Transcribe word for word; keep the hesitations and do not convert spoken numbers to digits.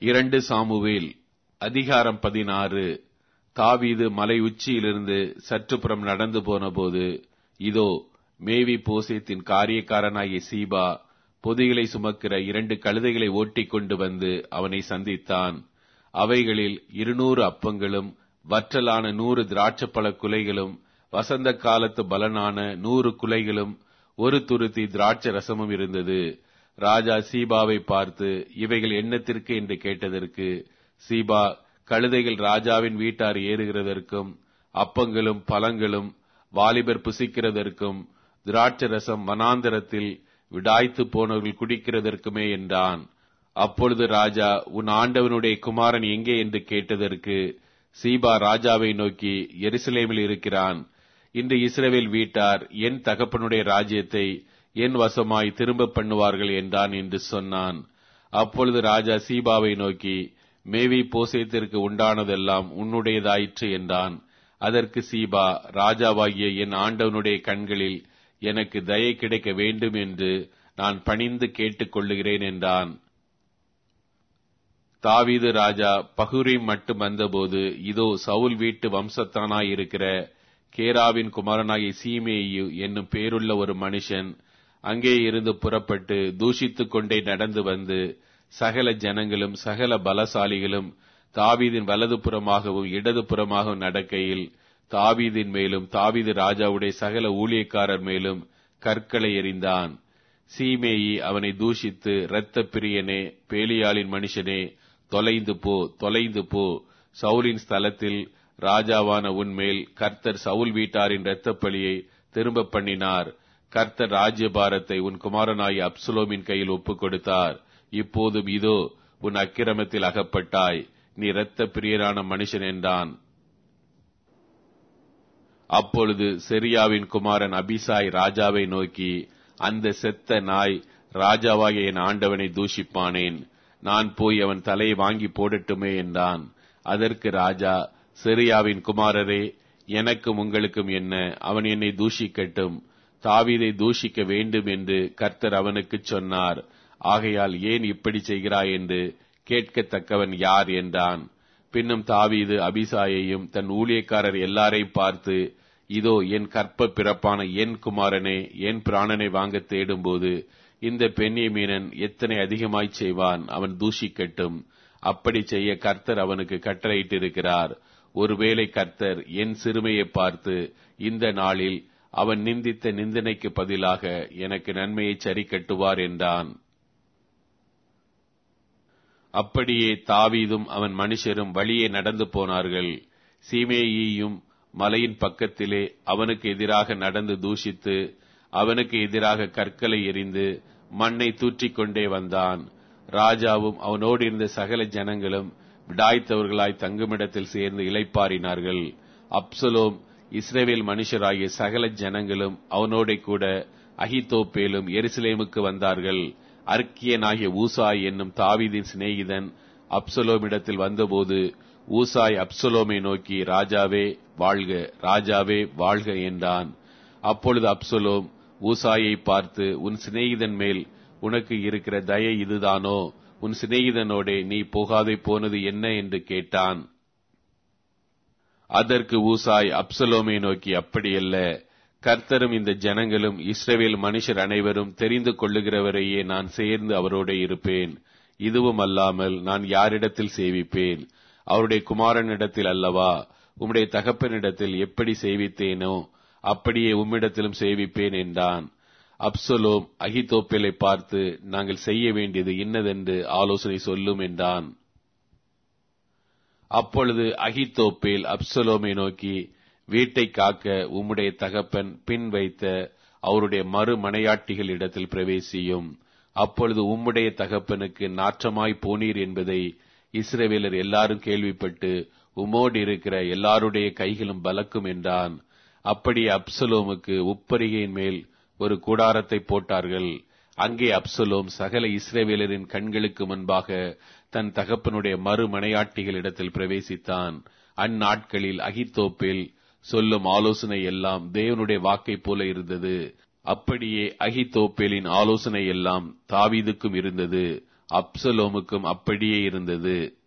இரண்டு சாமுவேல் அதிகாரம் பதினாறு. தாவீது மலை உச்சியிலிருந்து சற்றுப்புறம் நடந்து போனபோது, இதோ, மேவி போசேத்தின் காரியக்காரனாகிய சீபா பொதிகளை சுமக்கிற இரண்டு கழுதைகளை ஓட்டிக் கொண்டு வந்து அவனை சந்தித்தான். அவைகளில் இருநூறு அப்பங்களும் வற்றலான நூறு திராட்சப்பழ குலைகளும் வசந்த காலத்து பலனான நூறு குலைகளும் ஒரு துருத்தி திராட்சை ரசமும் இருந்தது. ராஜா சீபாவை பார்த்து, இவைகள் எண்ணத்திற்கு என்று கேட்டதற்கு, சீபா, கழுதைகள் ராஜாவின் வீட்டார் ஏறுகிறதற்கும் அப்பங்களும் பழங்களும் வாலிபர் புசிக்கிறதற்கும் திராட்சை ரசம் வனாந்தரத்தில் விடாய்த்து போனவர்கள் குடிக்கிறதற்குமே என்றான். அப்பொழுது ராஜா, உன் ஆண்டவனுடைய குமாரன் எங்கே என்று கேட்டதற்கு, சீபா ராஜாவை நோக்கி, எருசலேமில் இருக்கிறான். இன்று இஸ்ரவேல் வீட்டார் என் தகப்பனுடைய ராஜ்யத்தை என் வசமாய் திரும்ப பண்ணுவார்கள் என்றான் என்று சொன்னான். அப்பொழுது ராஜா சீபாவை நோக்கி, மேவி போசேத்திற்கு உண்டானதெல்லாம் உன்னுடையதாயிற்று என்றான். அதற்கு சீபா, ராஜாவாகிய என் ஆண்டவனுடைய கண்களில் எனக்கு தயை கிடைக்க வேண்டும் என்று நான் பணிந்து கேட்டுக் கொள்ளுகிறேன் என்றான். தாவீது ராஜா பகுரீம் மட்டும் வந்தபோது, இதோ, சவுல் வீட்டு வம்சத்தானாய் இருக்கிற கேராவின் குமாரனாகிய சீமேயு என்னும் பேருள்ள ஒரு மனுஷன் அங்கே இருந்து புறப்பட்டு தூஷித்துக் கொண்டே நடந்து வந்து, சகல ஜனங்களும் சகல பலசாலிகளும் தாவீதின் வலது புறமாகவும் இடது புறமாகவும் நடக்கையில் தாவீதின் மேலும் தாவீது ராஜாவுடைய சகல ஊழியக்காரர் மேலும் கற்களை எறிந்தான். சீமேயி அவனை தூஷித்து, இரத்த பிரியனே, பேலியாளின் மனுஷனே, தொலைந்து போ, தொலைந்து போ. சவுலின் ஸ்தலத்தில் ராஜாவான உன்மேல் கர்த்தர் சவுல் வீட்டாரின் இரத்தப் பழியை திரும்ப பண்ணினார். கர்த்தர் ராஜ்யபாரத்தை உன் குமாரனாய் அப்சலோமின் கையில் ஒப்புக் கொடுத்தார். இப்போதும் இதோ, உன் அக்கிரமத்தில் அகப்பட்டாய். நீ இரத்த பிரியரான மனுஷன் என்றான். அப்பொழுது செரியாவின் குமாரன் அபிசாய் ராஜாவை நோக்கி, அந்த செத்த நாய் ராஜாவாகிய என் ஆண்டவனை தூஷிப்பானேன்? நான் போய் அவன் தலையை வாங்கி போடட்டுமே என்றான். அதற்கு ராஜா, செரியாவின் குமாரரே, எனக்கும் உங்களுக்கும் என்ன? அவன் என்னை தூஷிக்கட்டும். தாவீதை தூஷிக்க வேண்டும் என்று கர்த்தர் அவனுக்கு சொன்னார். ஆகையால் ஏன் இப்படி செய்கிறாய் என்று கேட்கத்தக்கவன் யார் என்றான். பின்னும் தாவீது அபிசாயையும் தன் ஊழியக்காரர் எல்லாரையும் பார்த்து, இதோ, என் கற்ப பிறப்பான என் குமாரனே, என் பிராணனை வாங்க தேடும்போது இந்த பென்யமீனன் எத்தனை அதிகமாய் செய்வான். அவன் தூஷிக்கட்டும். அப்படி செய்ய கர்த்தர் அவனுக்கு கட்டளையிட்டிருக்கிறார். ஒருவேளை கர்த்தர் என் சிறுமையை பார்த்து இந்த நாளில் அவன் நிந்தித்த நிந்தனைக்கு பதிலாக எனக்கு நன்மையை சரி கட்டுவார் என்றான். அப்படியே தாவீதும் அவன் மனுஷரும் வழியே நடந்து போனார்கள். சீமேயியும் மலையின் பக்கத்திலே அவனுக்கு எதிராக நடந்து தூஷித்து அவனுக்கு எதிராக கற்களை எறிந்து மண்ணை தூற்றிக் கொண்டே வந்தான். ராஜாவும் அவனோடு இருந்த சகல ஜனங்களும் விடாய்த்தவர்களாய் தங்குமிடத்தில் சேர்ந்து இளைப்பாறினார்கள். அப்சலோம் இஸ்ரவேல் மனுஷராகிய சகல ஜனங்களும் அவனோட கூட அகித்தோப்பேலும் எருசலேமுக்கு வந்தார்கள். அர்க்கியனாகிய ஊசாய் என்னும் தாவீதின் சிநேகிதன் அப்சலோமிடத்தில் வந்தபோது ஊசாய் அப்சலோமை நோக்கி, ராஜாவே வாழ்க, ராஜாவே வாழ்க என்றான். அப்பொழுது அப்சலோம் ஊசாயை பார்த்து, உன் சிநேகிதன் மேல் உனக்கு இருக்கிற தயை இதுதானோ? உன் சிநேகிதனோடே நீ போகாதே போனது என்ன என்று கேட்டான். அதற்கு ஊசாய் அப்சலோமை நோக்கி, அப்படியல்ல, கர்த்தரும் இந்த ஜனங்களும் இஸ்ரவேல் மனுஷர் அனைவரும் தெரிந்து கொள்ளுகிறவரையே நான் சேர்ந்து அவரோட இருப்பேன். இதுவும் அல்லாமல் நான் யாரிடத்தில் சேவிப்பேன்? அவருடைய குமாரனிடத்தில் அல்லவா? உம்முடைய தகப்பனிடத்தில் எப்படி சேவித்தேனோ அப்படியே உம்மிடத்திலும் சேவிப்பேன் என்றான். அப்சலோம் அகித்தோப்பேலை பார்த்து, நாங்கள் செய்ய வேண்டியது இன்னதென்று ஆலோசனை சொல்லும் என்றான். அப்பொழுது அகித்தோப்பேல் அப்சலோமை நோக்கி, வீட்டை காக்க உம்முடைய தகப்பன் பின் வைத்த அவருடைய மறு மனையாட்டிகள் இடத்தில் பிரவேசியும். அப்பொழுது உம்முடைய தகப்பனுக்கு நாற்றமாய் போனீர் என்பதை இஸ்ரவேலர் எல்லாரும் கேள்விப்பட்டு உமோடு இருக்கிற எல்லாருடைய கைகளும் பலக்கும் என்றான். அப்படி அப்சலோமுக்கு உப்பரிகையின் மேல் ஒரு கூடாரத்தை போட்டார்கள். அங்கே அப்சலோம் சகல இஸ்ரவேலரின் கண்களுக்கு முன்பாக தன் தகப்பனுடைய மறு மனையாட்டிகளிடத்தில் பிரவேசித்தான். அந்நாட்களில் அகித்தோப்பேல் சொல்லும் ஆலோசனை எல்லாம் தேவனுடைய வாக்கை போல இருந்தது. அப்படியே அகித்தோப்பேலின் ஆலோசனை எல்லாம் தாவீதுக்கும் இருந்தது, அப்சலோமுக்கும் அப்படியே இருந்தது.